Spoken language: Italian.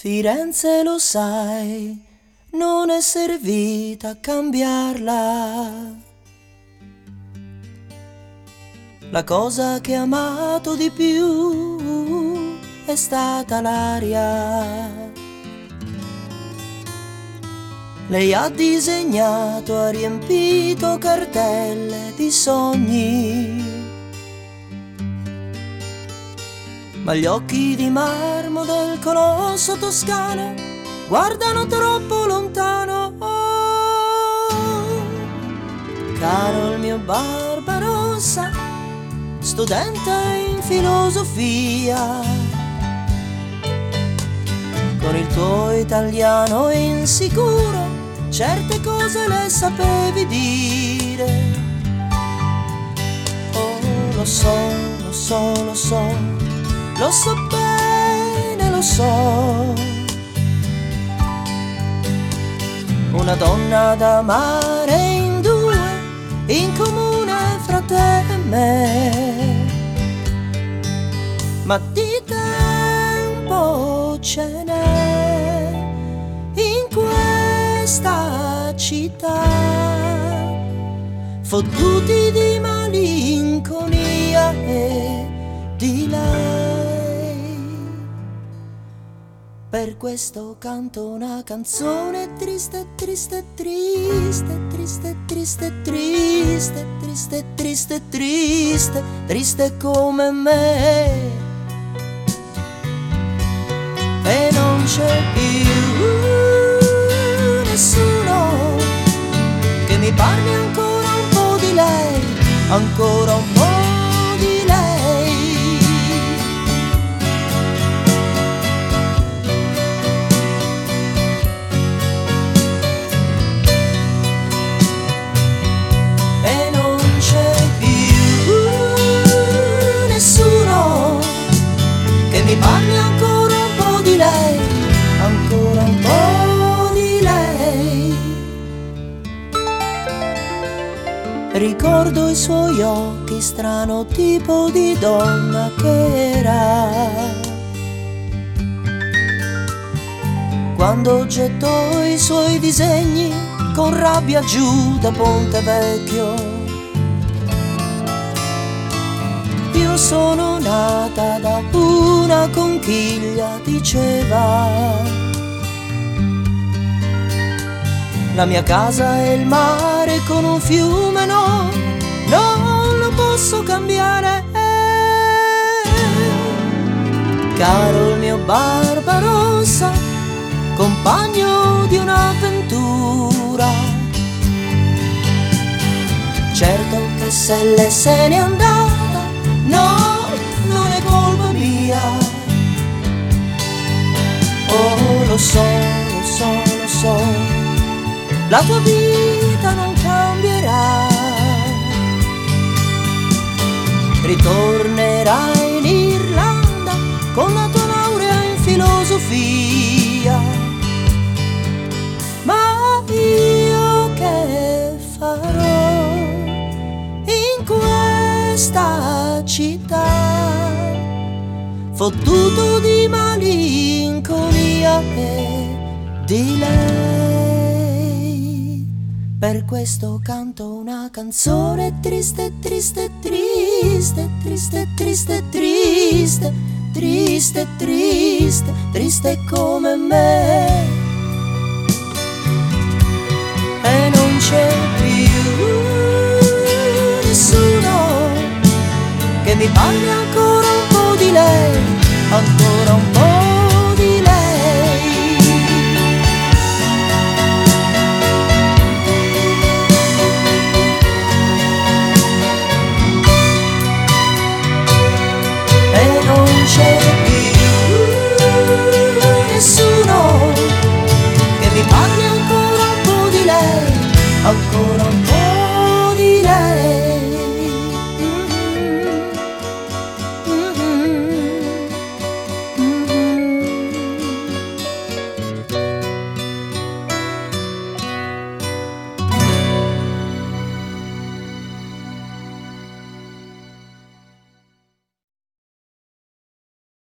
Firenze, lo sai, non è servita a cambiarla. La cosa che ho amato di più è stata l'aria. Lei ha disegnato, ha riempito cartelle di sogni, ma gli occhi di marmo del colosso toscano guardano troppo lontano. Oh, caro il mio Barbarossa, studente in filosofia, con il tuo italiano insicuro certe cose le sapevi dire. Oh, lo so, lo so, lo so, lo so bene, lo so. Una donna da amare in due, in comune fra te e me, ma di tempo ce n'è in questa città, fottuti di malinconia e di lei. Per questo canto una canzone triste, triste, triste, triste, triste, triste, triste, triste, triste, triste come me. E non c'è più nessuno che mi parli ancora un po' di lei, ancora un po' di lei. E non c'è più nessuno che mi parli ancora un po' di lei, ancora un po' di lei. Ricordo i suoi occhi, strano tipo di donna che era, quando gettò i suoi disegni con rabbia giù da Ponte Vecchio. Io sono nata da una conchiglia, diceva. La mia casa è il mare con un fiume, no, non lo posso cambiare. Caro il mio Barbarossa, compagno di un'avventura, certo che se lei se n'è andata, no, non è colpa mia. Oh, lo so, lo so, lo so, la tua vita non cambierà, ritornerai in Irlanda con la tua laurea in filosofia, ma io che farò in questa città, fottuto di malinconia e di lei. Per questo canto una canzone triste, triste, triste, triste, triste, triste, triste, triste, triste come me. E non c'è più nessuno che mi parli ancora un po' di lei,